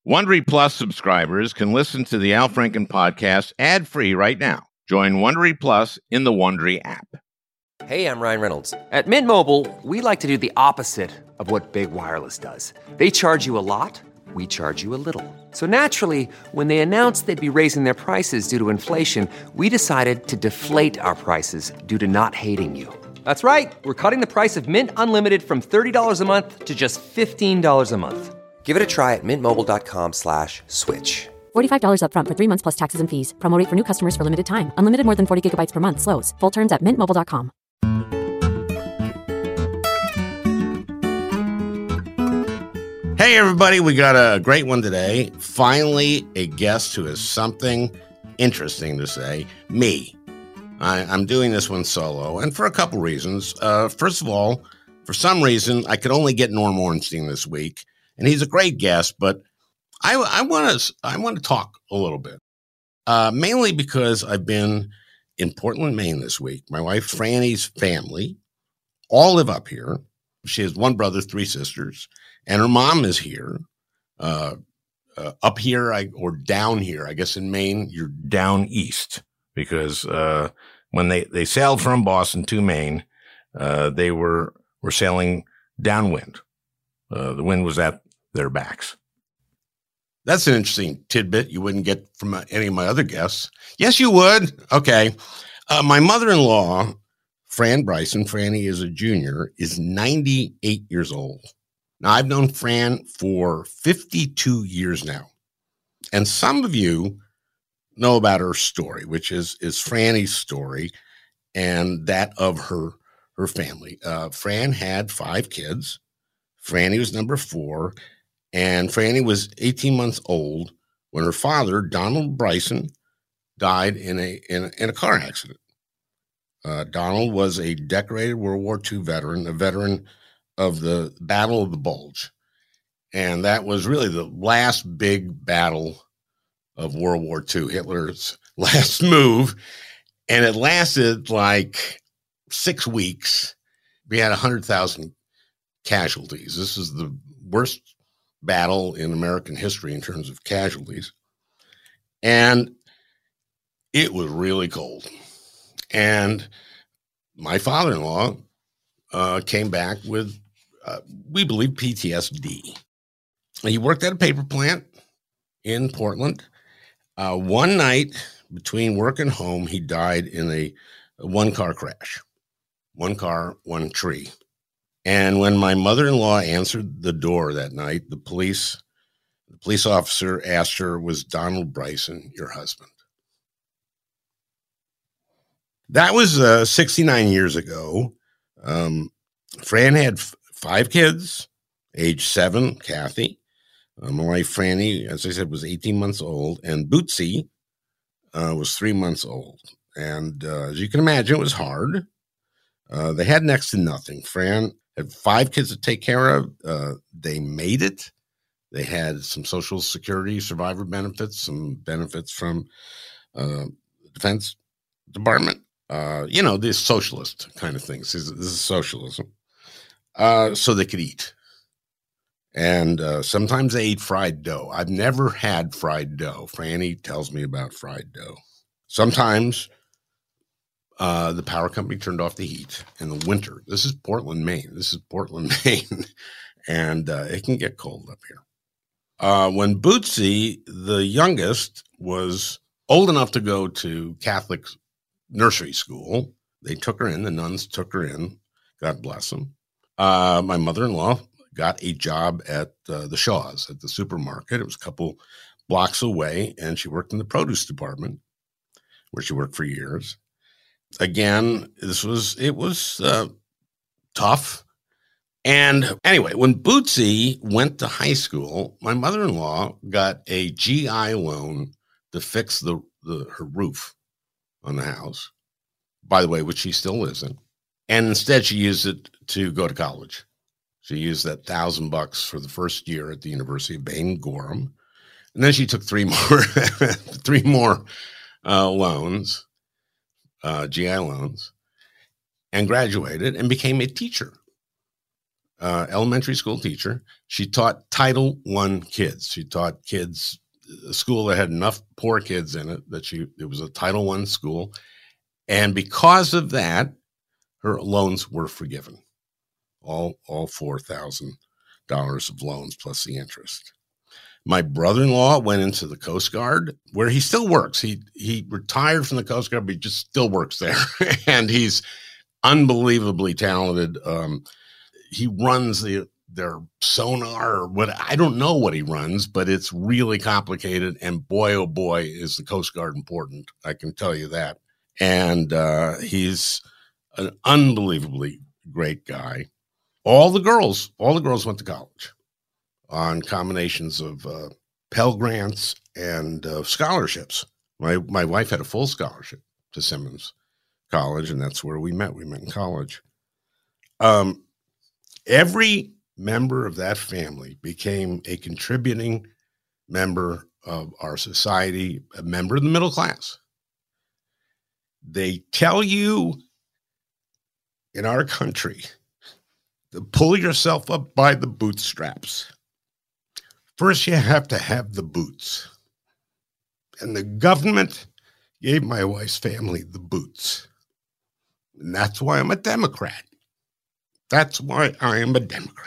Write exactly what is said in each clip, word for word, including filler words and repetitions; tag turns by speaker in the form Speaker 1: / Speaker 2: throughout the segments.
Speaker 1: Wondery Plus subscribers can listen to the Al Franken podcast ad-free right now. Join Wondery Plus in the Wondery app.
Speaker 2: Hey, I'm Ryan Reynolds. At Mint Mobile, we like to do the opposite of what Big Wireless does. They charge you a lot, we charge you a little. So naturally, when they announced they'd be raising their prices due to inflation, we decided to deflate our prices due to not hating you. That's right. We're cutting the price of Mint Unlimited from thirty dollars a month to just fifteen dollars a month. Give it a try at mintmobile.com slash switch.
Speaker 3: forty-five dollars up front for three months plus taxes and fees. Promo rate for new customers for limited time. Unlimited more than forty gigabytes per month. Slows full terms at mint mobile dot com.
Speaker 4: Hey, everybody. We got a great one today. Finally, a guest who has something interesting to say. Me. I, I'm doing this one solo, and for a couple reasons. Uh, first of all, for some reason, I could only get Norm Ornstein this week, and he's a great guest, but I, I want to I want to talk a little bit, uh, mainly because I've been in Portland, Maine this week. My wife Franny's family all live up here. She has one brother, three sisters, and her mom is here. Uh, uh, up here, I, or down here, I guess in Maine, you're down east because uh, when they, they sailed from Boston to Maine, uh, they were were sailing downwind. Uh, the wind was at their backs. That's an interesting tidbit you wouldn't get from any of my other guests. Yes, you would. Okay. Uh, my mother-in-law, Fran Bryson, Franny is a junior, is ninety-eight years old. Now, I've known Fran for fifty-two years now. And some of you know about her story, which is, is Franny's story and that of her, her family. Uh, Fran had five kids. Franny was number four. And Franny was eighteen months old when her father, Donald Bryson, died in a in a, in a car accident. Uh, Donald was a decorated World War Two veteran, a veteran of the Battle of the Bulge. And that was really the last big battle of World War Two, Hitler's last move. And it lasted like six weeks. We had one hundred thousand casualties. This is the worst battle in American history in terms of casualties. And it was really cold. And my father-in-law uh, came back with, uh, we believe, P T S D. He worked at a paper plant in Portland. Uh, one night between work and home, he died in a, a one-car crash. One car, one tree. And when my mother-in-law answered the door that night, the police, the police officer asked her, "Was Donald Bryson your husband?" That was uh, sixty-nine years ago. Um, Fran had f- five kids, age seven, Kathy. Uh, my wife, Franny, as I said, was eighteen months old, and Bootsy uh, was three months old. And uh, as you can imagine, it was hard. Uh, they had next to nothing. Fran had five kids to take care of. Uh, they made it. They had some Social Security survivor benefits, some benefits from uh, the Defense Department. Uh, you know, this socialist kind of things. This is, this is socialism. Uh, so they could eat. And uh, sometimes they ate fried dough. I've never had fried dough. Franny tells me about fried dough. Sometimes uh, the power company turned off the heat in the winter. This is Portland, Maine. This is Portland, Maine. And uh, it can get cold up here. Uh, when Bootsy, the youngest, was old enough to go to Catholic nursery school, they took her in. The nuns took her in. God bless them. Uh, my mother-in-law got a job at uh, the Shaw's, at the supermarket. It was a couple blocks away, and she worked in the produce department, where she worked for years. Again, this was, it was uh, tough. And anyway, when Bootsy went to high school, my mother-in-law got a G I loan to fix the, the her roof on the house, by the way, which she still lives in. And instead, she used it to go to college. She used that thousand bucks for the first year at the University of Maine, Gorham. And then she took three more, three more uh, loans, uh, G I loans, and graduated and became a teacher. uh, elementary school teacher. She taught Title One kids. She taught kids a school that had enough poor kids in it that she it was a Title One school, and because of that, her loans were forgiven. All all four thousand dollars of loans plus the interest. My brother-in-law went into the Coast Guard, where he still works. He he retired from the Coast Guard, but he just still works there, and he's unbelievably talented. Um, he runs the their sonar or what, I don't know what he runs, but it's really complicated. And boy, oh boy, is the Coast Guard important. I can tell you that. And uh, he's an unbelievably great guy. All the girls, all the girls went to college on combinations of uh, Pell Grants and uh, scholarships. My my wife had a full scholarship to Simmons College, and that's where we met. We met in college. Um, every member of that family became a contributing member of our society, a member of the middle class. They tell you in our country to pull yourself up by the bootstraps. First, you have to have the boots. And the government gave my wife's family the boots. And that's why I'm a Democrat. That's why I am a Democrat.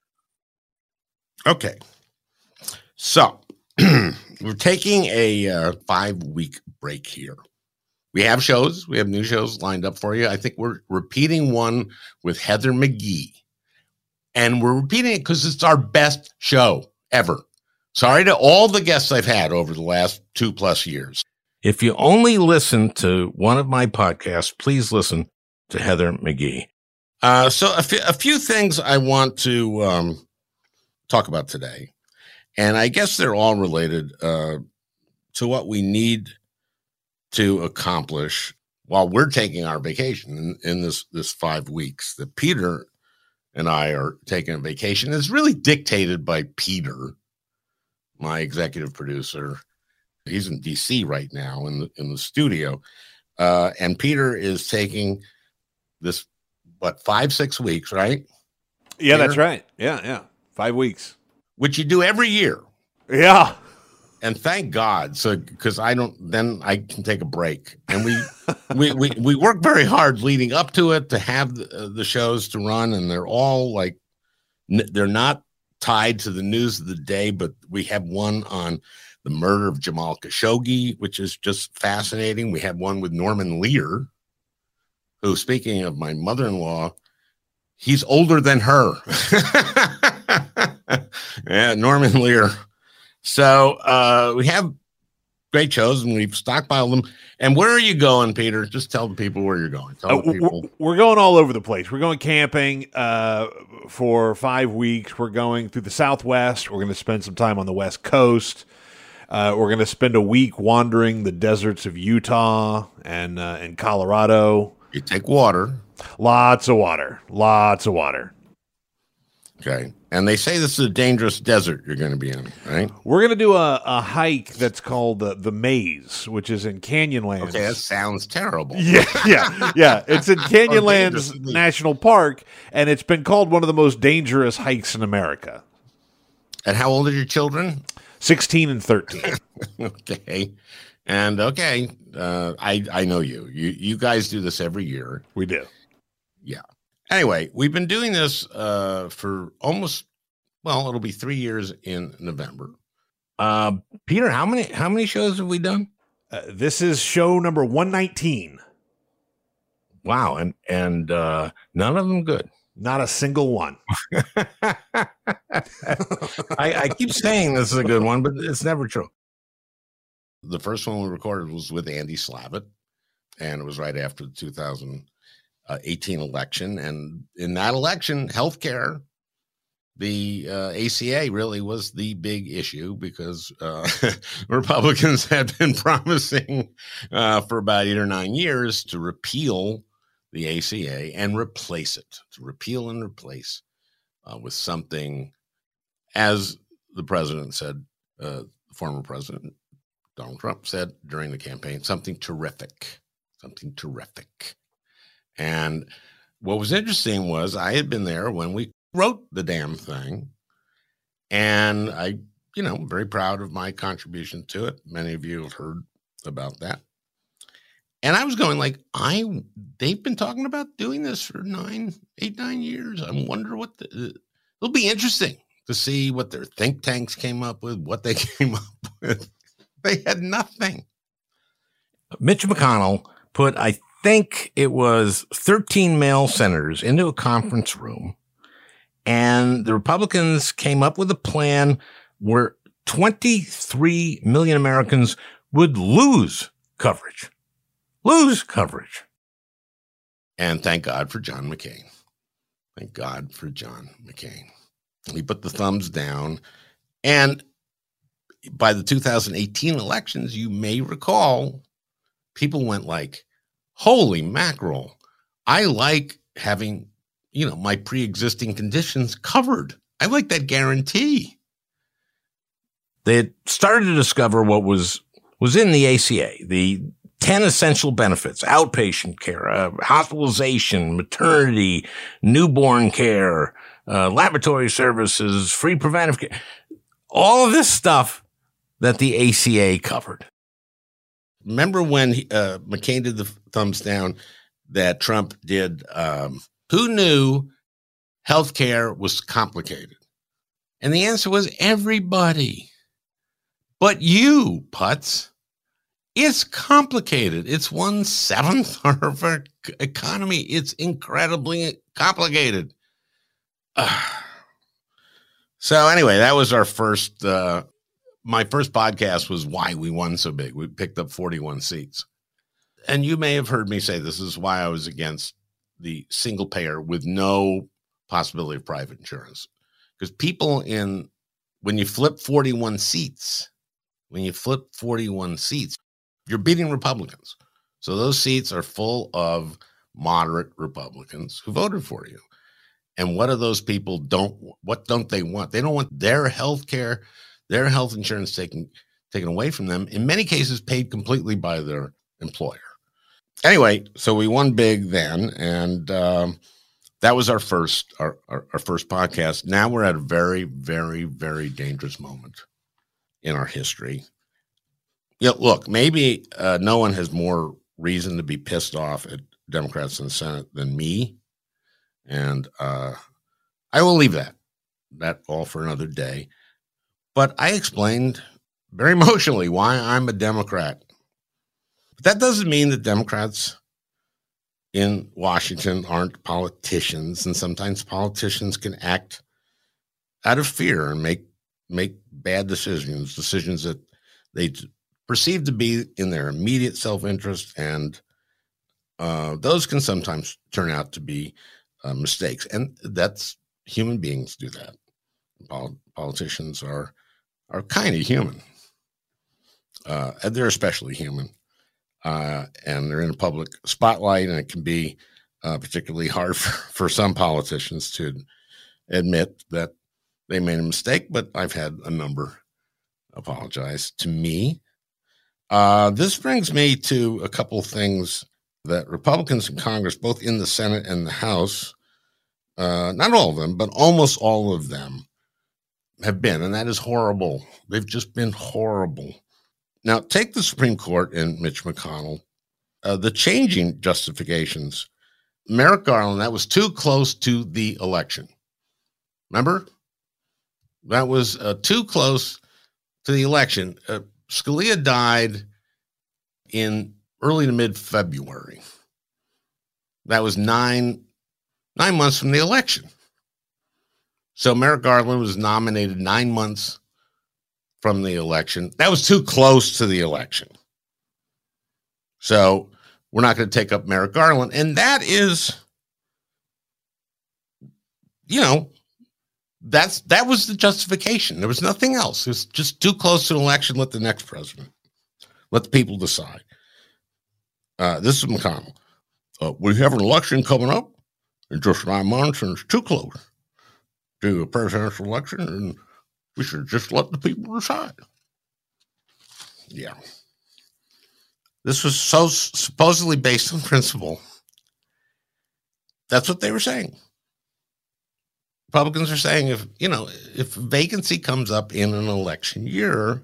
Speaker 4: Okay. So we're taking a uh, five-week break here. We have shows. We have new shows lined up for you. I think we're repeating one with Heather McGhee. And we're repeating it because it's our best show ever. Sorry to all the guests I've had over the last two plus years. If you only listen to one of my podcasts, please listen to Heather McGhee. Uh, so a, f- a few things I want to um, talk about today. And I guess they're all related uh, to what we need to accomplish while we're taking our vacation in, in this, this five weeks that Peter and I are taking a vacation. It's really dictated by Peter, my executive producer. He's in D C right now in the, in the studio. Uh, and Peter is taking this, what, five, six weeks, right?
Speaker 5: Yeah,
Speaker 4: Peter?
Speaker 5: that's right. Yeah, yeah. Five weeks.
Speaker 4: Which you do every year.
Speaker 5: Yeah.
Speaker 4: And thank God. So, because I don't, then I can take a break. And we, we, we, we work very hard leading up to it to have the, the shows to run. And they're all like, they're not tied to the news of the day, but we have one on the murder of Jamal Khashoggi, which is just fascinating. We have one with Norman Lear, who, speaking of my mother-in-law, he's older than her. Yeah, Norman Lear. So uh, we have great shows, and we've stockpiled them. And where are you going, Peter? Just tell the people where you're going. Tell
Speaker 5: Uh,
Speaker 4: the people.
Speaker 5: we're, we're going all over the place. We're going camping uh, for five weeks. We're going through the Southwest. We're going to spend some time on the West Coast. Uh, we're going to spend a week wandering the deserts of Utah and uh, and Colorado.
Speaker 4: You take water.
Speaker 5: Lots of water. Lots of water.
Speaker 4: Okay. And they say this is a dangerous desert you're going to be in, right?
Speaker 5: We're going to do a, a hike that's called uh, the Maze, which is in Canyonlands.
Speaker 4: Okay, that sounds terrible.
Speaker 5: Yeah, yeah, yeah. It's in Canyonlands
Speaker 4: dangerous.
Speaker 5: National Park, and it's been called one of the most dangerous hikes in America.
Speaker 4: And how old are your children?
Speaker 5: sixteen and thirteen.
Speaker 4: Okay. And okay, uh, I I know you. You you guys do this every year.
Speaker 5: We do.
Speaker 4: Yeah. Anyway, we've been doing this uh, for almost, well, it'll be three years in November. Uh, Peter, how many how many shows have we done?
Speaker 5: Uh, this is show number one nineteen.
Speaker 4: Wow, and and uh, none of them good.
Speaker 5: Not a single one.
Speaker 4: I, I keep saying this is a good one, but it's never true. The first one we recorded was with Andy Slavitt, and it was right after the two thousand eighteen election. And in that election, healthcare, the uh, A C A really was the big issue because uh, Republicans had been promising uh, for about eight or nine years to repeal the A C A and replace it, to repeal and replace uh, with something, as the president said, uh, the former president, Donald Trump, said during the campaign, something terrific, something terrific. And what was interesting was I had been there when we wrote the damn thing. And I, you know, I'm very proud of my contribution to it. Many of you have heard about that. And I was going like, I, they've been talking about doing this for nine, eight, nine years. I wonder what the, it'll be interesting to see what their think tanks came up with, what they came up with. They had nothing. Mitch McConnell put, I think it was thirteen male senators into a conference room, and the Republicans came up with a plan where twenty-three million Americans would lose coverage. Lose coverage. And thank God for John McCain. Thank God for John McCain. He put the thumbs down. And by the two thousand eighteen elections, you may recall, people went like, holy mackerel, I like having, you know, my pre-existing conditions covered. I like that guarantee. They had started to discover what was, was in the A C A, the ten essential benefits: outpatient care, uh, hospitalization, maternity, newborn care, uh, laboratory services, free preventive care, all of this stuff that the A C A covered. Remember when he, uh, McCain did the thumbs down that Trump did? Um, who knew healthcare was complicated? And the answer was everybody. But you, Putz. It's complicated. It's one seventh of our economy. It's incredibly complicated. Uh, so anyway, that was our first, uh, my first podcast was why we won so big. We picked up forty-one seats. And you may have heard me say this is why I was against the single payer with no possibility of private insurance. Because people in, when you flip forty-one seats, when you flip forty-one seats, you're beating Republicans. So those seats are full of moderate Republicans who voted for you. And what do those people don't, what don't they want? They don't want their health care, their health insurance taken, taken away from them, in many cases paid completely by their employer. Anyway, so we won big then, and um, that was our first, our, our, our first podcast. Now we're at a very, very, very dangerous moment in our history. Yeah, look, maybe uh, no one has more reason to be pissed off at Democrats in the Senate than me. And uh, I will leave that, that all for another day. But I explained very emotionally why I'm a Democrat. But that doesn't mean that Democrats in Washington aren't politicians. And sometimes politicians can act out of fear and make, make bad decisions, decisions that they perceived to be in their immediate self-interest, and uh, those can sometimes turn out to be uh, mistakes. And that's, human beings do that. Pol- politicians are are kind of human. Uh, and they're especially human. Uh, and they're in a public spotlight, and it can be uh, particularly hard for, for some politicians to admit that they made a mistake, but I've had a number apologize to me. Uh, this brings me to a couple of things that Republicans in Congress, both in the Senate and the House, uh, not all of them, but almost all of them have been, and that is horrible. They've just been horrible. Now, take the Supreme Court and Mitch McConnell, uh, the changing justifications. Merrick Garland, that was too close to the election. Remember? That was uh, too close to the election. Uh, Scalia died in early to mid-February. That was nine, nine months from the election. So Merrick Garland was nominated nine months from the election. That was too close to the election. So we're not going to take up Merrick Garland. And that is, you know, That's that was the justification. There was nothing else. It was just too close to an election. Let the next president, let the people decide. Uh, this is McConnell. Uh, we have an election coming up in just nine months, and it's too close to a presidential election, and we should just let the people decide. Yeah. This was so supposedly based on principle. That's what they were saying. Republicans are saying if, you know, if vacancy comes up in an election year,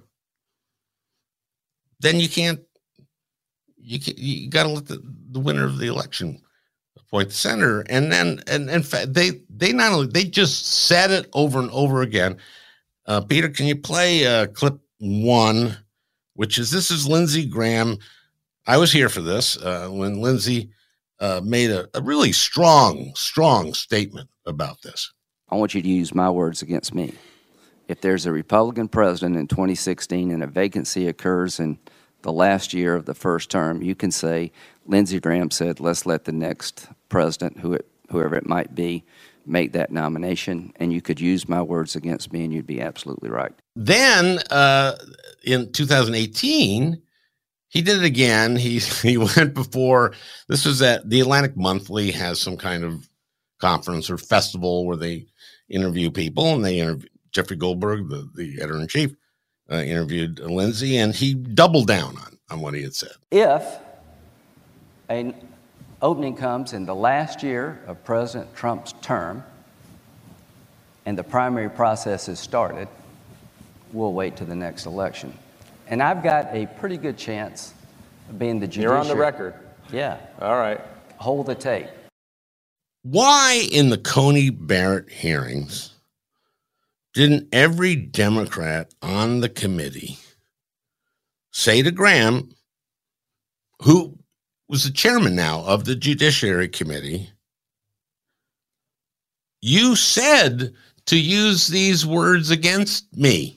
Speaker 4: then you can't, you can, you got to let the, the winner of the election appoint the senator. And then, and in fact, they, they not only, they just said it over and over again. Uh, Peter, can you play uh, clip one, which is, this is Lindsey Graham. I was here for this uh, when Lindsey uh, made a, a really strong, strong statement about this.
Speaker 6: I want you to use my words against me. If there's a Republican president in twenty sixteen and a vacancy occurs in the last year of the first term, you can say, Lindsey Graham said, let's let the next president, who it, whoever it might be, make that nomination, and you could use my words against me, and you'd be absolutely right.
Speaker 4: Then uh, in two thousand eighteen, he did it again. He he went before, this was at the Atlantic Monthly has some kind of conference or festival where they interview people, and they interview Jeffrey Goldberg, the, the editor-in-chief, uh, interviewed Lindsey, and he doubled down on, on what he had said.
Speaker 6: If an opening comes in the last year of President Trump's term and the primary process has started, we'll wait to the next election. And I've got a pretty good chance of being the judiciary.
Speaker 7: You're on the record.
Speaker 6: Yeah.
Speaker 7: All right.
Speaker 6: Hold the tape.
Speaker 4: Why in the Coney Barrett hearings didn't every Democrat on the committee say to Graham, who was the chairman now of the Judiciary Committee, you said to use these words against me?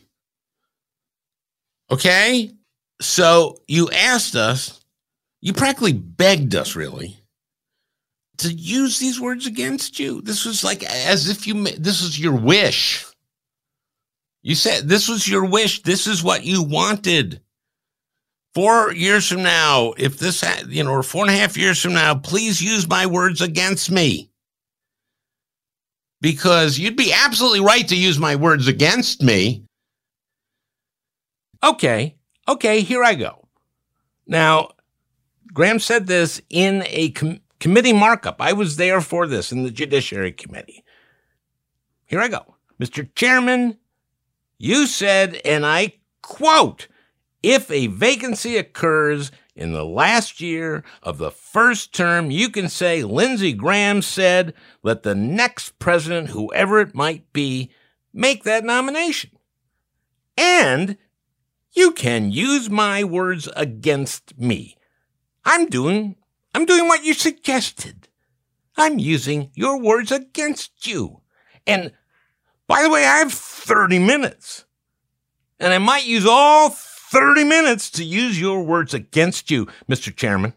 Speaker 4: Okay? So you asked us, you practically begged us, really, to use these words against you. This was like as if you, this was your wish. You said this was your wish. This is what you wanted. Four years from now, if this, you know, or four and a half years from now, please use my words against me. Because you'd be absolutely right to use my words against me. Okay, okay, here I go. Now, Graham said this in a com- committee markup. I was there for this in the Judiciary Committee. Here I go. Mister Chairman, you said, and I quote, if a vacancy occurs in the last year of the first term, you can say Lindsey Graham said, let the next president, whoever it might be, make that nomination. And you can use my words against me. I'm doing, I'm doing what you suggested. I'm using your words against you. And by the way, I have thirty minutes. And I might use all thirty minutes to use your words against you, Mister Chairman.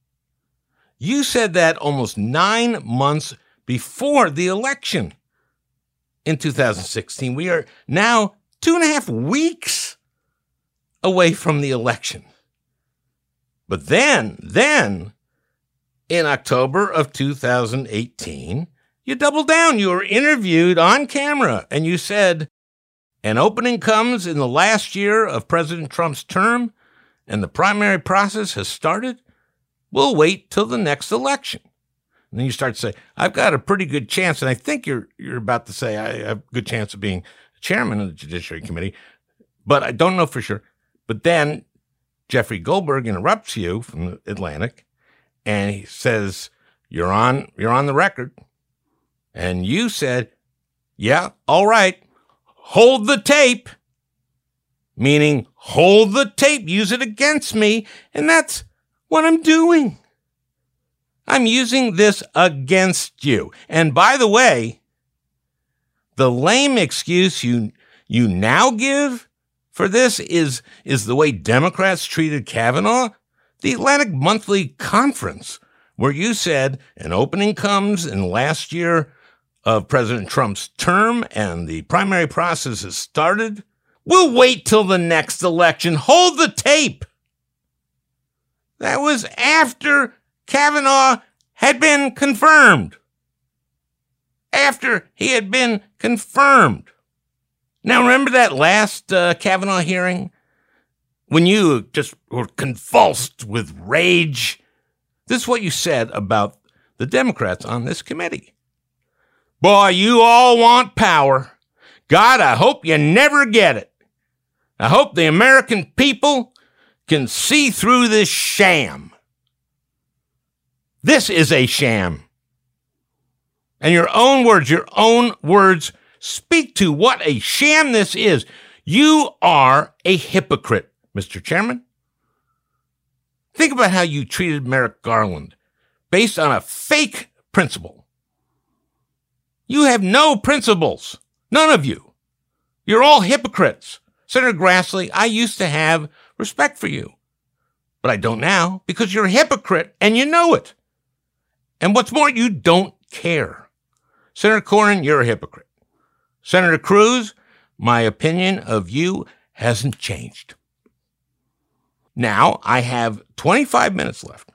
Speaker 4: You said that almost nine months before the election in two thousand sixteen. We are now two and a half weeks away from the election. But then, then, in October of two thousand eighteen, you doubled down. You were interviewed on camera, and you said, an opening comes in the last year of President Trump's term, and the primary process has started. We'll wait till the next election. And then you start to say, I've got a pretty good chance, and I think you're you're about to say I have a good chance of being chairman of the Judiciary Committee, but I don't know for sure. But then Jeffrey Goldberg interrupts you from the Atlantic, and he says, you're on, you're on the record. And you said, yeah, all right, hold the tape, meaning hold the tape, use it against me. And that's what I'm doing. I'm using this against you. And by the way, the lame excuse you, you now give for this is, is the way Democrats treated Kavanaugh. The Atlantic Monthly Conference, where you said an opening comes in the last year of President Trump's term and the primary process has started. We'll wait till the next election. Hold the tape. That was after Kavanaugh had been confirmed. After he had been confirmed. Now, remember that last uh, Kavanaugh hearing when you just were convulsed with rage? This is what you said about the Democrats on this committee.
Speaker 1: Boy, you all want power. God, I hope you never get it. I hope the American people can see through this sham. This is a sham. And your own words, your own words speak to what a sham this is. You are a hypocrite, Mister Chairman. Think about how you treated Merrick Garland based on a fake principle. You have no principles. None of you. You're all hypocrites. Senator Grassley, I used to have respect for you, but I don't now because you're a hypocrite and you know it. And what's more, you don't care. Senator Cornyn, you're a hypocrite. Senator Cruz, my opinion of you hasn't changed. Now, I have twenty-five minutes left,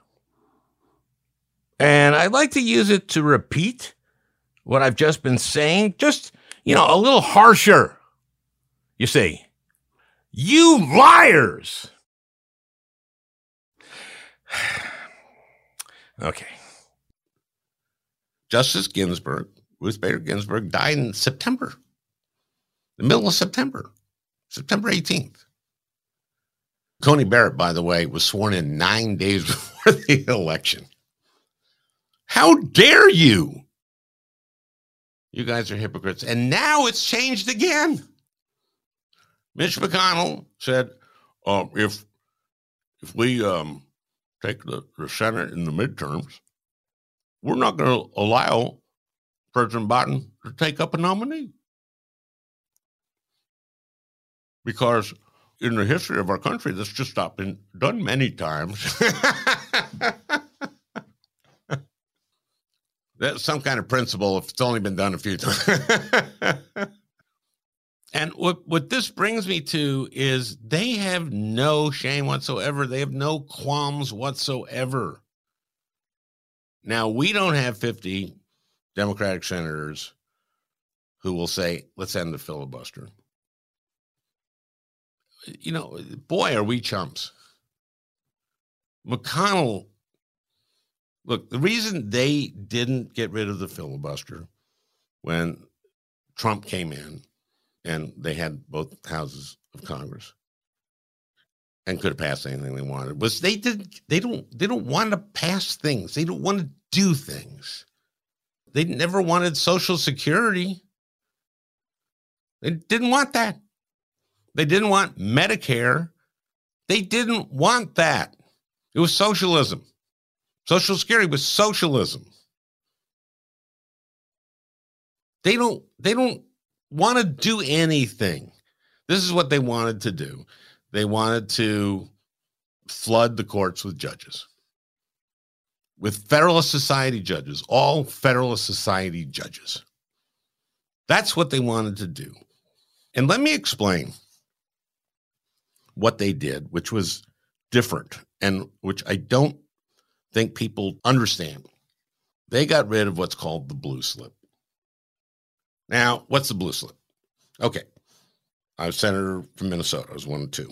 Speaker 1: and I'd like to use it to repeat what I've just been saying, just, you know, a little harsher. You see, you liars. Okay.
Speaker 4: Justice Ginsburg, Ruth Bader Ginsburg, died in September, the middle of September, September eighteenth. Tony Barrett, by the way, was sworn in nine days before the election. How dare you? You guys are hypocrites. And now it's changed again. Mitch McConnell said, uh, if if we um, take the, the Senate in the midterms, we're not going to allow President Biden to take up a nominee. Because in the history of our country, that's just not been done many times. That's some kind of principle if it's only been done a few times. And what, what this brings me to is they have no shame whatsoever. They have no qualms whatsoever. Now, we don't have fifty Democratic senators who will say, let's end the filibuster. You know, boy, are we chumps. McConnell, look, the reason they didn't get rid of the filibuster when Trump came in and they had both houses of Congress and could have passed anything they wanted was they didn't, they don't, they don't want to pass things. They don't want to do things. They never wanted Social Security. They didn't want that. They didn't want Medicare. They didn't want that. It was socialism. Social Security was socialism. They don't, they don't want to do anything. This is what they wanted to do. They wanted to flood the courts with judges, with Federalist Society judges, all Federalist Society judges. That's what they wanted to do. And let me explain what they did, which was different and which I don't think people understand. They got rid of what's called the blue slip. Now, what's the blue slip? Okay. I was senator from Minnesota. I was one of two.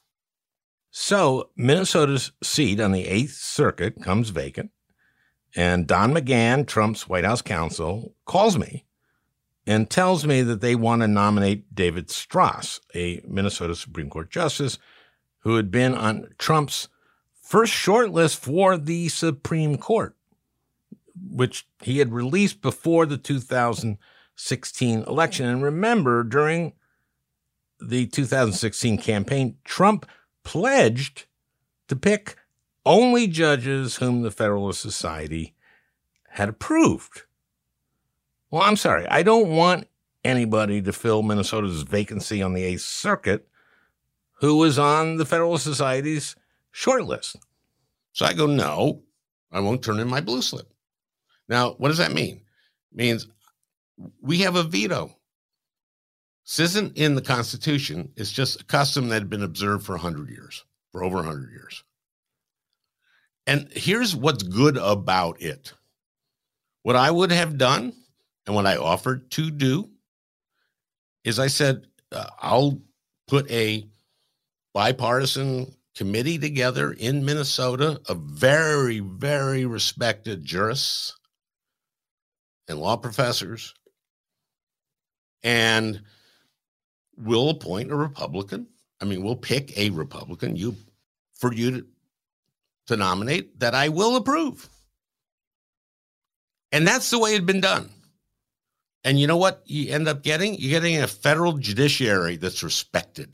Speaker 1: So Minnesota's seat on the eighth Circuit comes vacant, and Don McGahn, Trump's White House counsel, calls me and tells me that they want to nominate David Strauss, a Minnesota Supreme Court justice who had been on Trump's first shortlist for the Supreme Court, which he had released before the two thousand sixteen election. And remember, during the two thousand sixteen campaign, Trump pledged to pick only judges whom the Federalist Society had approved. Well, I'm sorry. I don't want anybody to fill Minnesota's vacancy on the eighth Circuit who was on the Federalist Society's shortlist.
Speaker 4: So I go, no, I won't turn in my blue slip. Now, what does that mean? It means we have a veto. This isn't in the Constitution. It's just a custom that had been observed for one hundred years, for over one hundred years. And here's what's good about it. What I would have done and what I offered to do is I said, uh, I'll put a bipartisan committee together in Minnesota of very, very respected jurists and law professors and we'll appoint a Republican. I mean, we'll pick a Republican you for you to, to nominate that I will approve. And that's the way it had been done. And you know what you end up getting? You're getting a federal judiciary that's respected.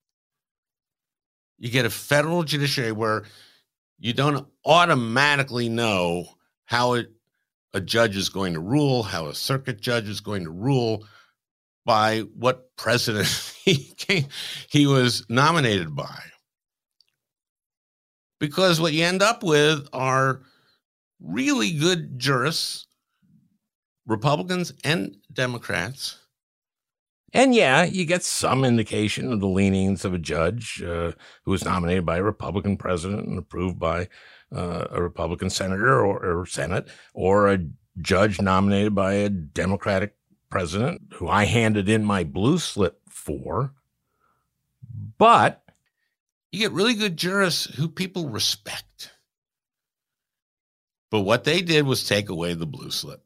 Speaker 4: You get a federal judiciary where you don't automatically know how it, a judge is going to rule, how a circuit judge is going to rule by what president he came, he was nominated by. Because what you end up with are really good jurists, Republicans and Democrats.
Speaker 1: And yeah, you get some indication of the leanings of a judge uh, who was nominated by a Republican president and approved by uh, a Republican senator or, or Senate, or a judge nominated by a Democratic president who I handed in my blue slip for. But
Speaker 4: you get really good jurists who people respect. But what they did was take away the blue slip.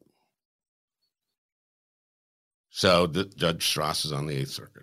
Speaker 4: So the, Judge Strauss is on the Eighth Circuit.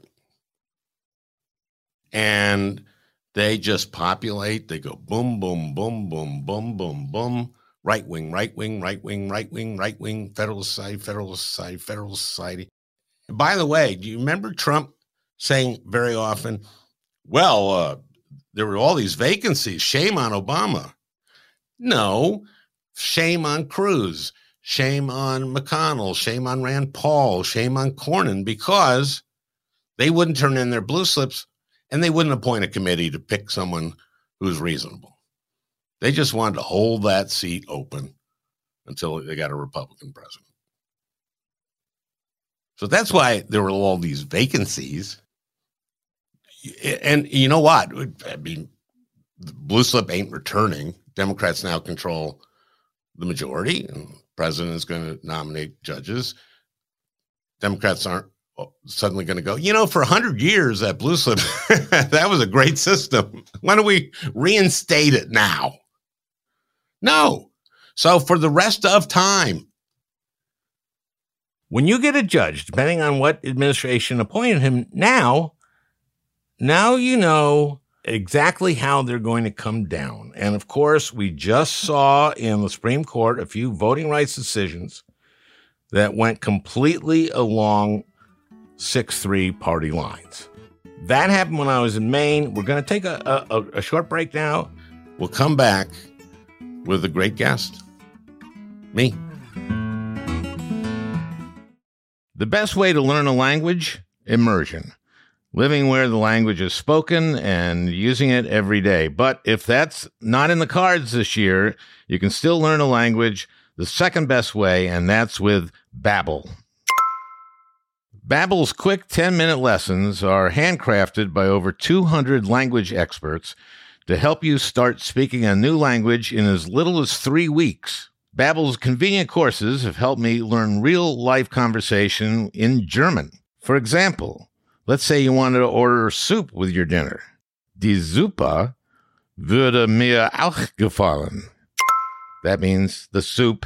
Speaker 4: And they just populate. They go boom, boom, boom, boom, boom, boom, boom. Right wing, right wing, right wing, right wing, right wing, Federalist Society, Federalist Society, Federalist Society. And by the way, do you remember Trump saying very often, well, uh, there were all these vacancies. Shame on Obama. No, shame on Cruz. Shame on McConnell, shame on Rand Paul, shame on Cornyn, because they wouldn't turn in their blue slips and they wouldn't appoint a committee to pick someone who's reasonable. They just wanted to hold that seat open until they got a Republican president. So that's why there were all these vacancies. And you know what? I mean, the blue slip ain't returning. Democrats now control the majority, and the president is going to nominate judges. Democrats aren't suddenly going to go, you know, for one hundred years, that blue slip, that was a great system. Why don't we reinstate it now? No. So for the rest of time,
Speaker 1: when you get a judge, depending on what administration appointed him, now, now you know exactly how they're going to come down. And of course, we just saw in the Supreme Court a few voting rights decisions that went completely along six three party lines. That happened when I was in Maine. We're going to take a, a, a short break now.
Speaker 4: We'll come back with a great guest, me.
Speaker 1: The best way to learn a language? Immersion. Living where the language is spoken and using it every day. But if that's not in the cards this year, you can still learn a language the second best way, and that's with Babbel. Babbel's quick ten-minute lessons are handcrafted by over two hundred language experts to help you start speaking a new language in as little as three weeks. Babbel's convenient courses have helped me learn real-life conversation in German. For example, let's say you wanted to order soup with your dinner. Die Suppe würde mir auch gefallen. That means the soup.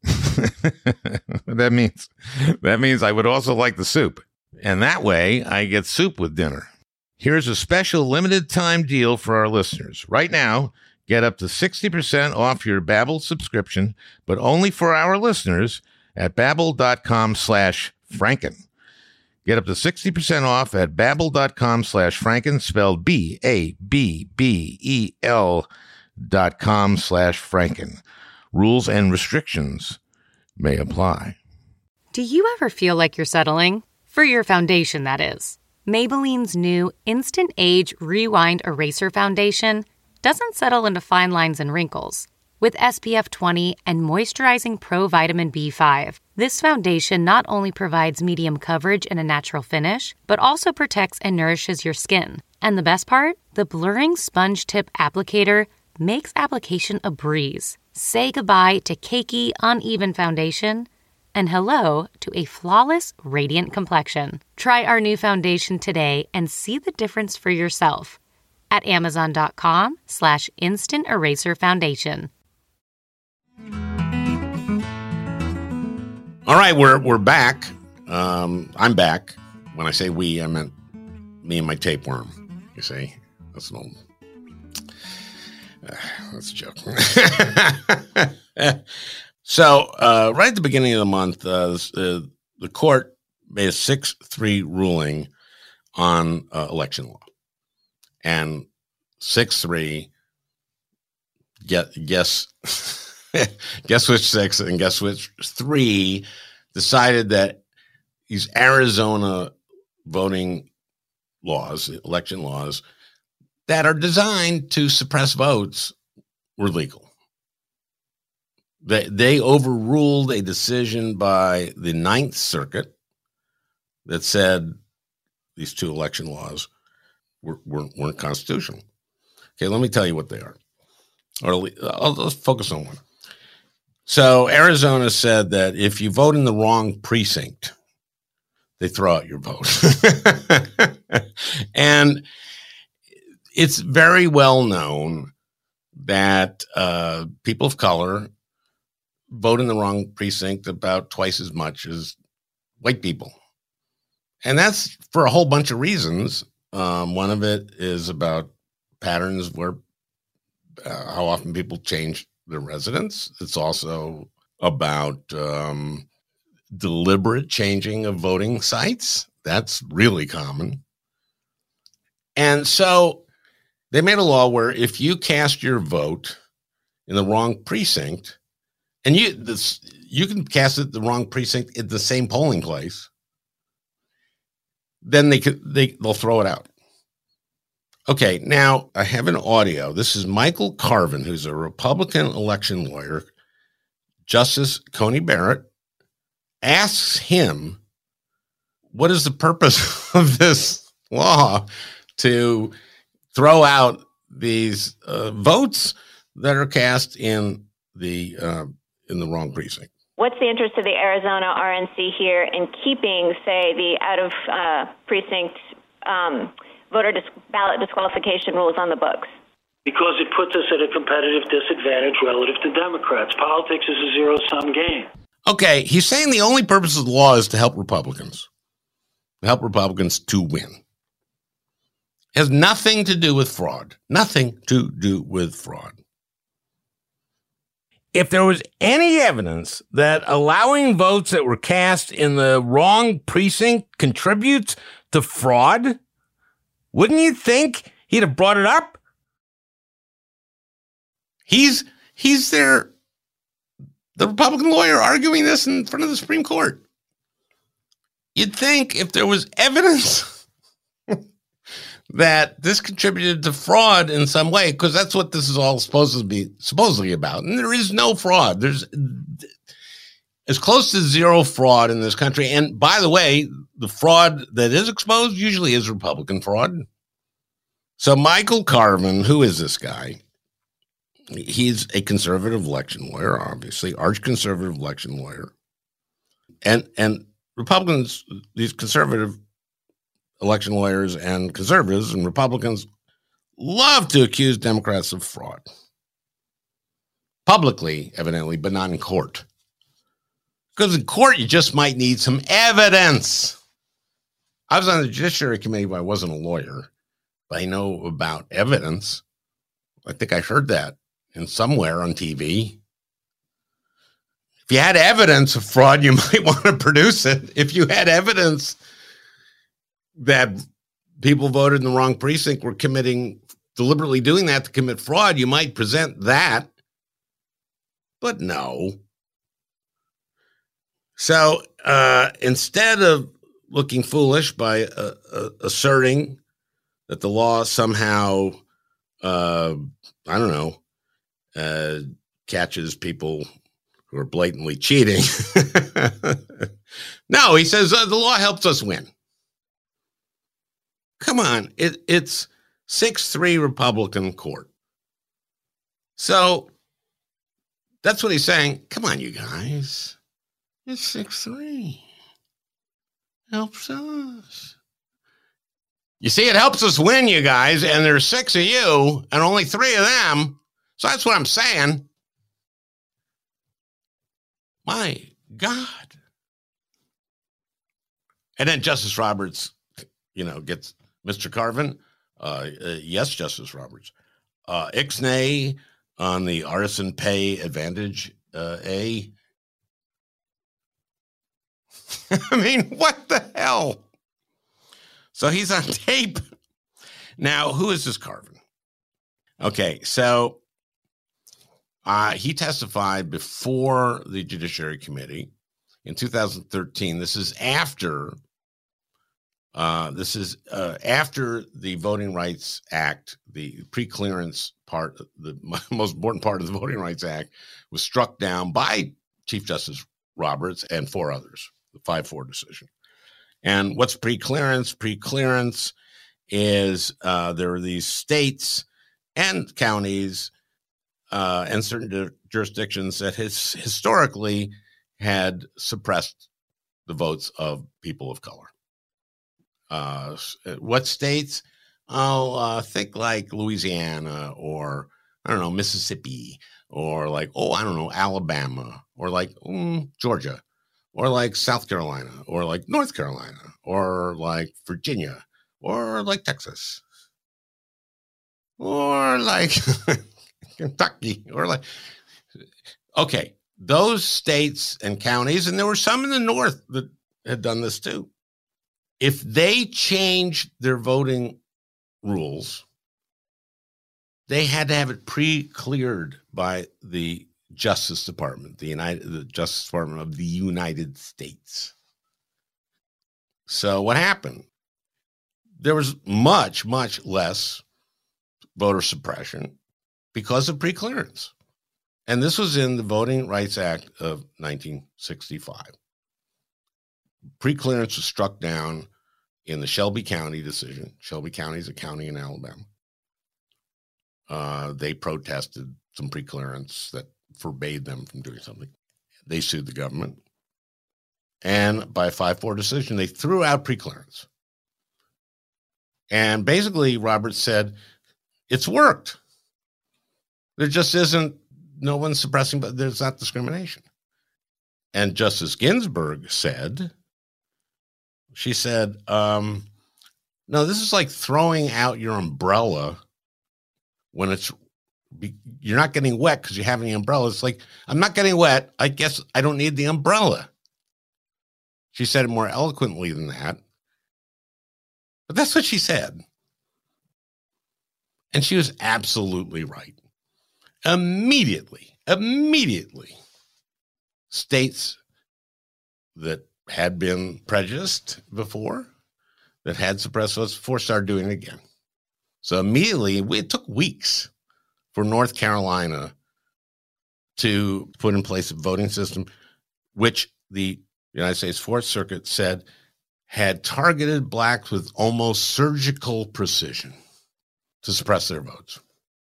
Speaker 1: that means that means I would also like the soup. And that way, I get soup with dinner. Here's a special limited time deal for our listeners. Right now, get up to sixty percent off your Babbel subscription, but only for our listeners at babbel.com slash Franken. Get up to sixty percent off at babbel.com slash Franken, spelled B A B B E L dot com slash Franken. Rules and restrictions may apply.
Speaker 7: Do you ever feel like you're settling? For your foundation, that is. Maybelline's new Instant Age Rewind Eraser Foundation doesn't settle into fine lines and wrinkles. With S P F twenty and moisturizing Pro Vitamin B five, this foundation not only provides medium coverage and a natural finish, but also protects and nourishes your skin. And the best part? The blurring sponge tip applicator makes application a breeze. Say goodbye to cakey, uneven foundation and hello to a flawless, radiant complexion. Try our new foundation today and see the difference for yourself at amazon.com slash instant eraser foundation.
Speaker 4: All right, we're we're back. Um, I'm back. When I say we, I meant me and my tapeworm. You see, that's an old. Uh, that's a joke. So, uh, right at the beginning of the month, uh, uh, the court made a six three ruling on uh, election law, and six three. Get, guess, guess which six and guess which three decided that these Arizona voting laws, election laws, that are designed to suppress votes were legal. They, they overruled a decision by the Ninth Circuit that said these two election laws were, weren't, weren't constitutional. Okay, let me tell you what they are. Or I'll, let's focus on one. So Arizona said that if you vote in the wrong precinct, they throw out your vote. And it's very well known that uh, people of color vote in the wrong precinct about twice as much as white people. And that's for a whole bunch of reasons. Um, one of it is about patterns where uh, how often people change their residence. It's also about um, deliberate changing of voting sites. That's really common. And so they made a law where if you cast your vote in the wrong precinct, and you this, you can cast it the wrong precinct at the same polling place, then they could they they'll throw it out. Okay, now I have an audio. This is Michael Carvin, who's a Republican election lawyer. Justice Coney Barrett asks him, what is the purpose of this law to throw out these uh, votes that are cast in the uh, in the wrong precinct?
Speaker 8: What's the interest of the Arizona R N C here in keeping, say, the out-of-precinct uh, um, voter dis- ballot disqualification rules on the books?
Speaker 9: Because it puts us at a competitive disadvantage relative to Democrats. Politics is a zero-sum game.
Speaker 4: Okay, he's saying the only purpose of the law is to help Republicans, to help Republicans to win. It has nothing to do with fraud. Nothing to do with fraud.
Speaker 1: If there was any evidence that allowing votes that were cast in the wrong precinct contributes to fraud, wouldn't you think he'd have brought it up?
Speaker 4: He's he's there, the Republican lawyer arguing this in front of the Supreme Court. You'd think if there was evidence that this contributed to fraud in some way, because that's what this is all supposed to be supposedly about. And there is no fraud. There's as close to zero fraud in this country. And by the way, the fraud that is exposed usually is Republican fraud. So Michael Carvin, who is this guy? He's a conservative election lawyer, obviously, arch-conservative election lawyer. And and Republicans, these conservative election lawyers and conservatives and Republicans love to accuse Democrats of fraud. Publicly, evidently, but not in court. Because in court, you just might need some evidence. I was on the Judiciary Committee, but I wasn't a lawyer. But I know about evidence. I think I heard that in somewhere on T V. If you had evidence of fraud, you might want to produce it. If you had evidence that people voted in the wrong precinct were committing, deliberately doing that to commit fraud, you might present that. But no. So uh, instead of looking foolish by uh, uh, asserting that the law somehow, uh, I don't know, uh, catches people who are blatantly cheating. No, he says uh, the law helps us win. Come on, it, it's six three Republican court. So that's what he's saying. Come on, you guys. It's six three. Helps us. You see, it helps us win, you guys, and there's six of you and only three of them. So that's what I'm saying. My God. And then Justice Roberts you know, gets Mister Carvin. Uh, uh, yes, Justice Roberts. Uh, Ixnay on the artisan pay advantage uh, A. I mean, what the hell? So he's on tape. Now, who is this Carvin? Okay, so uh, he testified before the Judiciary Committee in two thousand thirteen. This is after uh, this is uh, after the Voting Rights Act, the pre-clearance part, the most important part of the Voting Rights Act, was struck down by Chief Justice Roberts and four others, the five four decision. And what's pre-clearance? Pre-clearance is uh, there are these states and counties uh, and certain ju- jurisdictions that has historically had suppressed the votes of people of color. Uh, what states? Oh, uh, think like Louisiana or, I don't know, Mississippi or like, oh, I don't know, Alabama or like mm, Georgia or like South Carolina or like North Carolina or like Virginia or like Texas or like Kentucky or like, okay, those states and counties, and there were some in the North that had done this too. If they changed their voting rules, they had to have it pre-cleared by the Justice Department, the United, the Justice Department of the United States. So what happened? There was much, much less voter suppression because of pre-clearance. And this was in the Voting Rights Act of nineteen sixty-five. Pre-clearance was struck down in the Shelby County decision. Shelby County is a county in Alabama. Uh, they protested some pre-clearance that forbade them from doing something. They sued the government. And by a five four decision, they threw out pre-clearance. And basically, Roberts said, it's worked. There just isn't, no one's suppressing, but there's not discrimination. And Justice Ginsburg said, she said, um, no, this is like throwing out your umbrella when it's, you're not getting wet because you have the umbrella. It's like, I'm not getting wet. I guess I don't need the umbrella. She said it more eloquently than that. But that's what she said. And she was absolutely right. Immediately, immediately, states that had been prejudiced before, that had suppressed votes before, started doing it again. So immediately, it took weeks for North Carolina to put in place a voting system, which the United States Fourth Circuit said had targeted blacks with almost surgical precision to suppress their votes.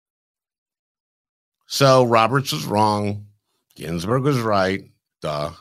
Speaker 4: So Roberts was wrong. Ginsburg was right. Duh.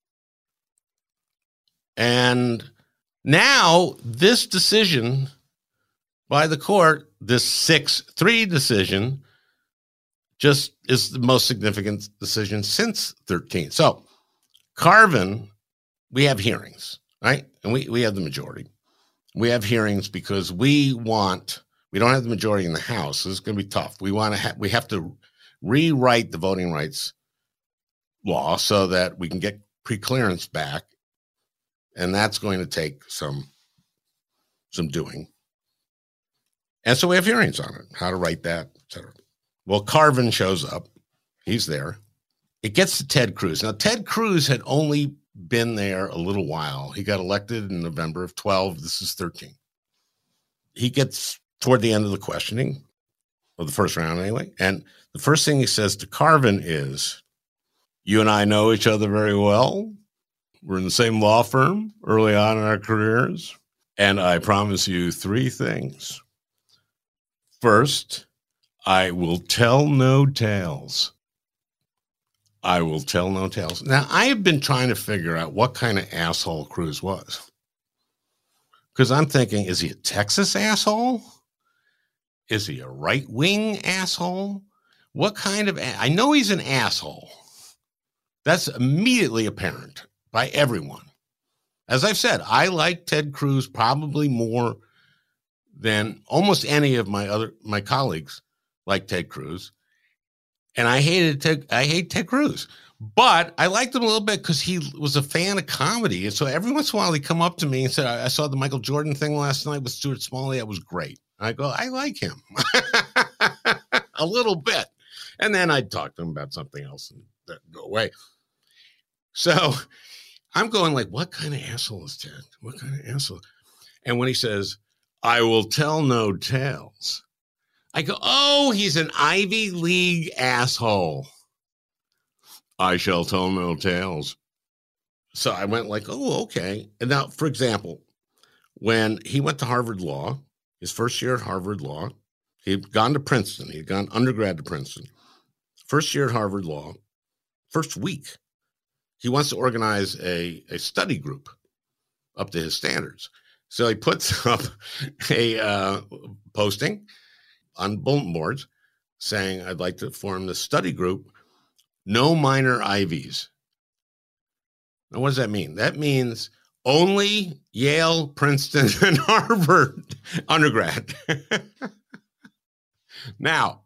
Speaker 4: And now this decision by the court, this six three decision, just is the most significant decision since thirteen. So Carvin, we have hearings, right? And we, we have the majority. We have hearings because we want, we don't have the majority in the House. So this is going to be tough. We want to have, we have to rewrite the voting rights law so that we can get pre-clearance back. And that's going to take some, some doing. And so we have hearings on it, how to write that, et cetera. Well, Carvin shows up. He's there. It gets to Ted Cruz. Now, Ted Cruz had only been there a little while. He got elected in November of twelve. This is thirteen. He gets toward the end of the questioning, or the first round anyway. And the first thing he says to Carvin is, you and I know each other very well. We're in the same law firm early on in our careers. And I promise you three things. First, I will tell no tales. I will tell no tales. Now, I have been trying to figure out what kind of asshole Cruz was. Because I'm thinking, is he a Texas asshole? Is he a right-wing asshole? What kind of... A- I know he's an asshole. That's immediately apparent by everyone. As I've said, I like Ted Cruz probably more than almost any of my other my colleagues like Ted Cruz. And I hated Ted, I hate Ted Cruz. But I liked him a little bit because he was a fan of comedy. And so every once in a while he'd come up to me and said, I, I saw the Michael Jordan thing last night with Stuart Smalley. That was great. And I go, I like him a little bit. And then I'd talk to him about something else and that'd go away. So I'm going like, what kind of asshole is Ted? What kind of asshole? And when he says, I will tell no tales, I go, oh, he's an Ivy League asshole. I shall tell no tales. So I went like, oh, okay. And now, for example, when he went to Harvard Law, his first year at Harvard Law, he'd gone to Princeton. He'd gone undergrad to Princeton. First year at Harvard Law, first week, he wants to organize a, a study group up to his standards. So he puts up a uh, posting on bulletin boards saying, I'd like to form this study group. No minor Ivies. Now, what does that mean? That means only Yale, Princeton, and Harvard undergrad. Now,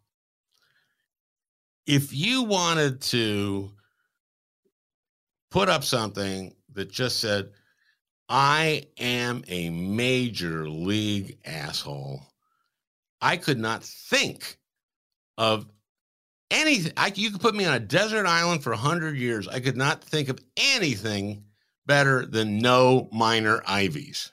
Speaker 4: if you wanted to put up something that just said, I am a major league asshole, I could not think of anything. I, you could put me on a desert island for one hundred years. I could not think of anything better than no minor Ivies.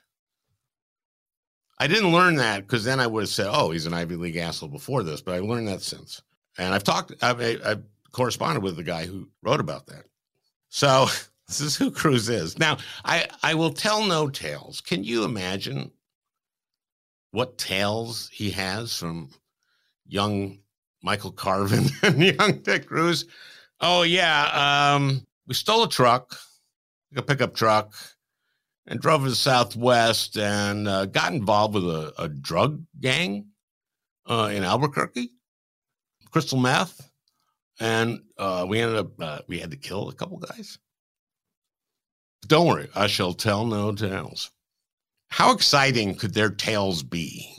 Speaker 4: I didn't learn that because then I would have said, oh, he's an Ivy League asshole before this, but I learned that since. And I've talked, I've, I've corresponded with the guy who wrote about that. So this is who Cruz is. Now, I, I will tell no tales. Can you imagine what tales he has from young Michael Carvin and young Ted Cruz? Oh, yeah. Um, we stole a truck, a pickup truck, and drove to the Southwest and uh, got involved with a, a drug gang uh, in Albuquerque, crystal meth. And uh, we ended up, uh, we had to kill a couple guys. Don't worry, I shall tell no tales. How exciting could their tales be?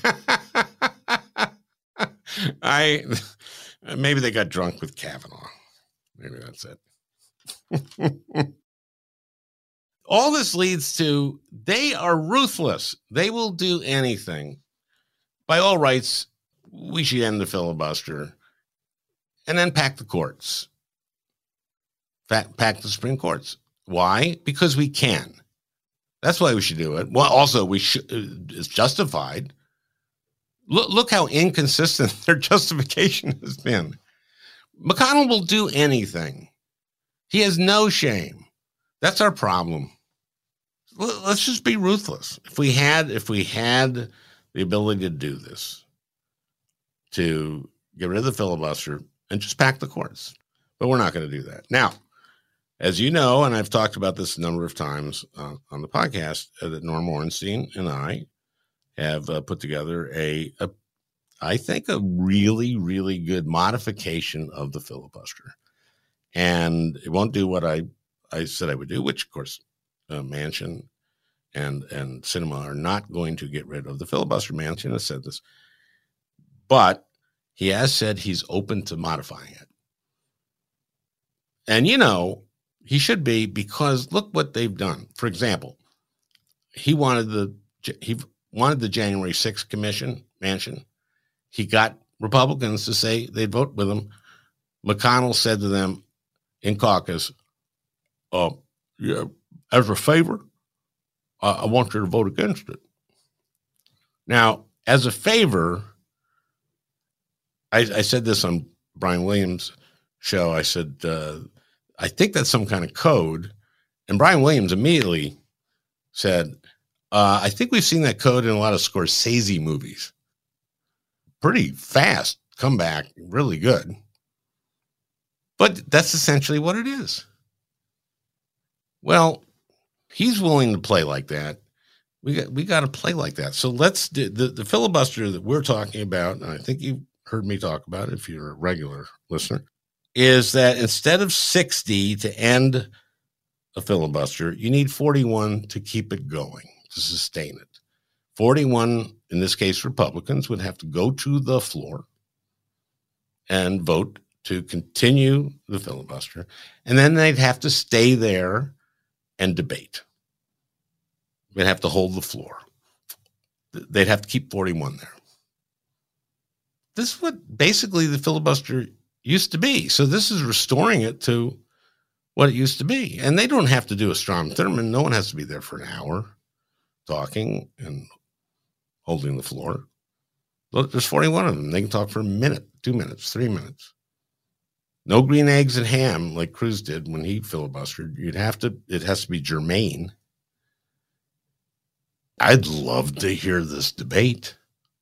Speaker 4: I maybe they got drunk with Kavanaugh. Maybe that's it. All this leads to they are ruthless. They will do anything. By all rights, we should end the filibuster and then pack the courts. Pack, pack the Supreme Courts. Why? Because we can. That's why we should do it. Well, also, we should. It's justified. Look, look how inconsistent their justification has been. McConnell will do anything. He has no shame. That's our problem. Let's just be ruthless. If we had, if we had the ability to do this, to get rid of the filibuster and just pack the courts, but we're not going to do that. Now, as you know, and I've talked about this a number of times uh, on the podcast, uh, that Norm Ornstein and I have uh, put together a, a, I think, a really, really good modification of the filibuster. And it won't do what I, I said I would do, which, of course, uh, Manchin and, and Sinema are not going to get rid of the filibuster. Manchin has said this. But he has said he's open to modifying it. And, you know, he should be, because look what they've done. For example, he wanted the he wanted the January sixth commission, Manchin. He got Republicans to say they'd vote with him. McConnell said to them in caucus, uh, yeah, as a favor, uh, I want you to vote against it. Now, as a favor, I, I said this on Brian Williams' show. I said, uh, I think that's some kind of code. And Brian Williams immediately said, uh, I think we've seen that code in a lot of Scorsese movies. Pretty fast comeback, really good. But that's essentially what it is. Well, he's willing to play like that. We got we got to play like that. So let's do the, the filibuster that we're talking about, and I think you've heard me talk about it if you're a regular listener, is that instead of sixty to end a filibuster, you need forty-one to keep it going, to sustain it. forty-one, in this case, Republicans would have to go to the floor and vote to continue the filibuster. And then they'd have to stay there and debate. They'd have to hold the floor. They'd have to keep forty-one there. This is what basically the filibuster used to be. So this is restoring it to what it used to be. And they don't have to do a Strom Thurmond. No one has to be there for an hour talking and holding the floor. Look, there's forty-one of them. They can talk for a minute, two minutes, three minutes. No green eggs and ham like Cruz did when he filibustered. You'd have to, it has to be germane. I'd love to hear this debate.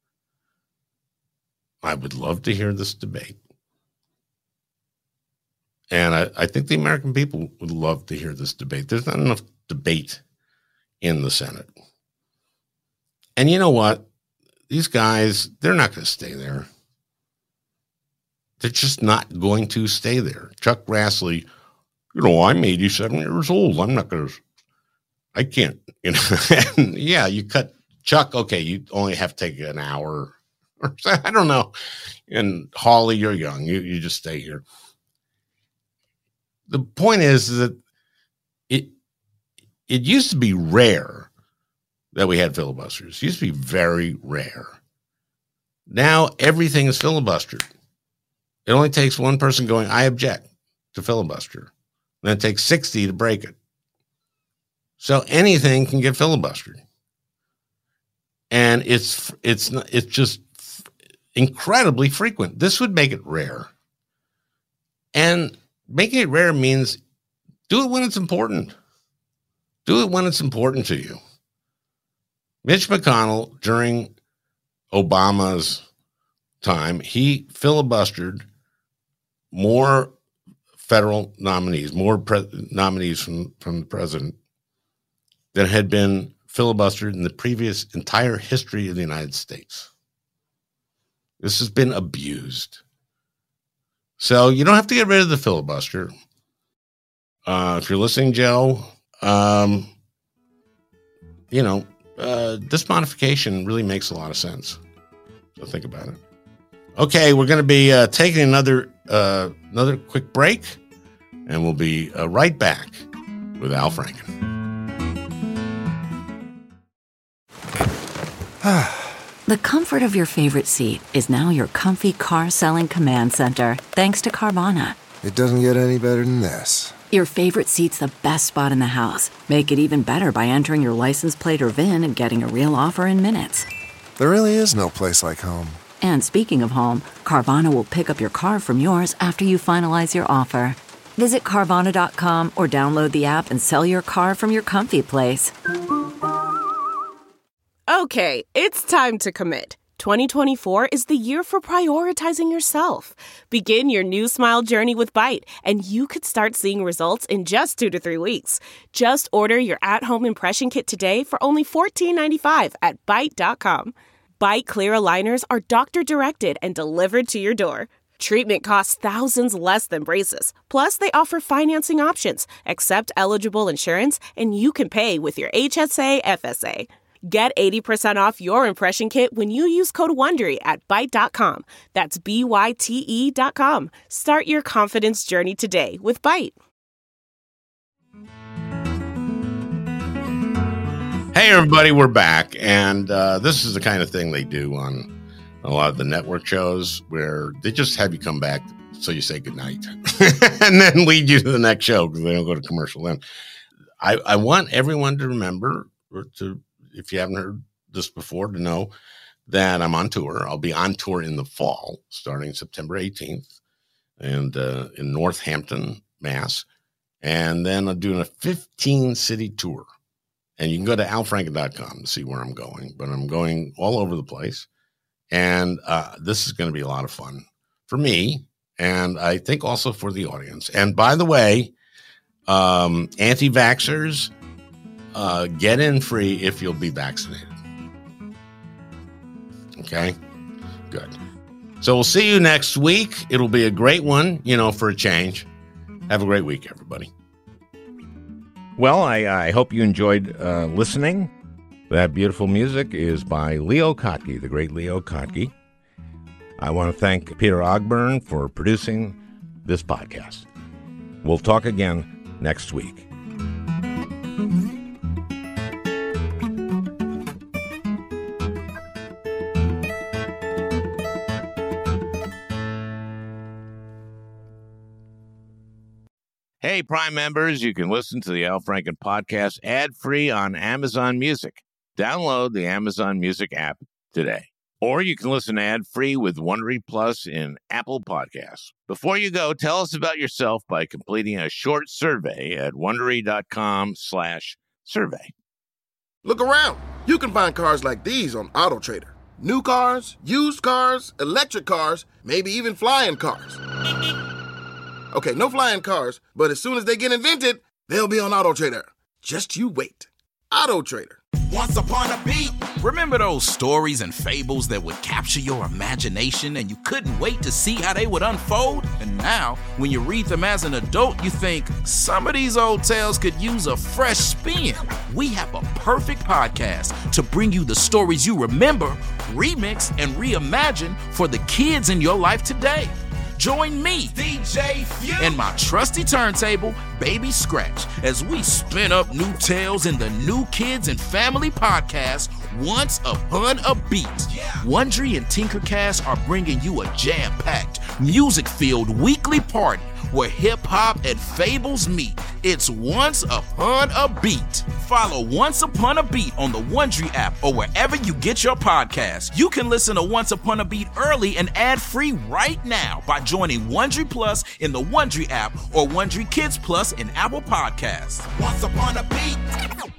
Speaker 4: I would love to hear this debate. And I, I think the American people would love to hear this debate. There's not enough debate in the Senate. And you know what? These guys, they're not going to stay there. They're just not going to stay there. Chuck Grassley, you know, I'm eighty-seven years old. I'm not going to, I can't, you know. And yeah, you cut Chuck, okay, you only have to take an hour. Or I don't know. And Hawley, you're young. You, you just stay here. The point is that it it used to be rare that we had filibusters. It used to be very rare. Now everything is filibustered. It only takes one person going, I object to filibuster. And it takes sixty to break it. So anything can get filibustered. And it's it's it's just incredibly frequent. This would make it rare. And making it rare means do it when it's important. Do it when it's important to you. Mitch McConnell, during Obama's time, he filibustered more federal nominees, more pre- nominees from, from the president than had been filibustered in the previous entire history of the United States. This has been abused. So you don't have to get rid of the filibuster. Uh, if you're listening, Joe, um, you know, uh, this modification really makes a lot of sense. So think about it. Okay, we're going to be uh, taking another uh, another quick break, and we'll be uh, right back with Al Franken.
Speaker 10: The comfort of your favorite seat is now your comfy car selling command center, thanks to Carvana.
Speaker 11: It doesn't get any better than this.
Speaker 10: Your favorite seat's the best spot in the house. Make it even better by entering your license plate or V I N and getting a real offer in minutes.
Speaker 11: There really is no place like home.
Speaker 10: And speaking of home, Carvana will pick up your car from yours after you finalize your offer. Visit Carvana dot com or download the app and sell your car from your comfy place.
Speaker 12: Okay, it's time to commit. twenty twenty-four is the year for prioritizing yourself. Begin your new smile journey with Byte, and you could start seeing results in just two to three weeks. Just order your at-home impression kit today for only fourteen ninety-five at Byte dot com. Byte Clear aligners are doctor-directed and delivered to your door. Treatment costs thousands less than braces. Plus, they offer financing options, accept eligible insurance, and you can pay with your H S A F S A. Get eighty percent off your impression kit when you use code WONDERY at Byte dot com. That's B Y T E dot com. Start your confidence journey today with Byte.
Speaker 4: Hey, everybody, we're back. And uh, this is the kind of thing they do on a lot of the network shows where they just have you come back so you say goodnight and then lead you to the next show because they don't go to commercial then. I, I want everyone to remember, or to, if you haven't heard this before, to know that I'm on tour. I'll be on tour in the fall, starting September eighteenth, and uh, in Northampton, Mass. And then I'm doing a fifteen-city tour. And you can go to al franken dot com to see where I'm going. But I'm going all over the place. And uh, this is going to be a lot of fun for me, and I think also for the audience. And by the way, um, anti-vaxxers, uh, get in free if you'll be vaccinated. Okay? Good. So we'll see you next week. It'll be a great one, you know, for a change. Have a great week, everybody.
Speaker 1: Well, I, I hope you enjoyed uh, listening. That beautiful music is by Leo Kottke, the great Leo Kottke. I want to thank Peter Ogburn for producing this podcast. We'll talk again next week. Hey, Prime members, you can listen to the Al Franken podcast ad-free on Amazon Music. Download the Amazon Music app today. Or you can listen ad-free with Wondery Plus in Apple Podcasts. Before you go, tell us about yourself by completing a short survey at Wondery.com slash survey.
Speaker 13: Look around. You can find cars like these on AutoTrader. New cars, used cars, electric cars, maybe even flying cars. Okay, no flying cars, but as soon as they get invented, they'll be on AutoTrader. Just you wait. AutoTrader.
Speaker 14: Once upon a beat. Remember those stories and fables that would capture your imagination and you couldn't wait to see how they would unfold? And now, when you read them as an adult, you think, some of these old tales could use a fresh spin. We have a perfect podcast to bring you the stories you remember, remix, and reimagine for the kids in your life today. Join me, D J Few, and my trusty turntable, Baby Scratch, as we spin up new tales in the New Kids and Family podcast, Once Upon a Beat. Yeah. Wondery and Tinkercast are bringing you a jam-packed, music-filled weekly party where hip-hop and fables meet. It's Once Upon a Beat. Follow Once Upon a Beat on the Wondery app or wherever you get your podcasts. You can listen to Once Upon a Beat early and ad-free right now by joining Wondery Plus in the Wondery app or Wondery Kids Plus in Apple Podcasts.
Speaker 13: Once Upon a Beat.